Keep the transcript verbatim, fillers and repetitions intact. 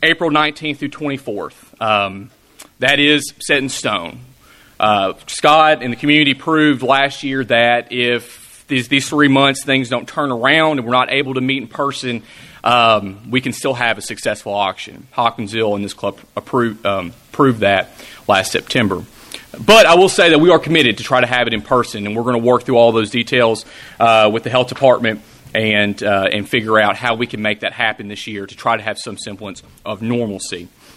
April nineteenth through twenty-fourth. Um, that is set in stone. Uh, Scott and the community proved last year that if these, these three months things don't turn around and we're not able to meet in person, um, we can still have a successful auction. Hawkinsville and this club approved, um, proved that last September. But I will say that we are committed to try to have it in person, and we're going to work through all those details uh, with the health department and uh, and figure out how we can make that happen this year to try to have some semblance of normalcy.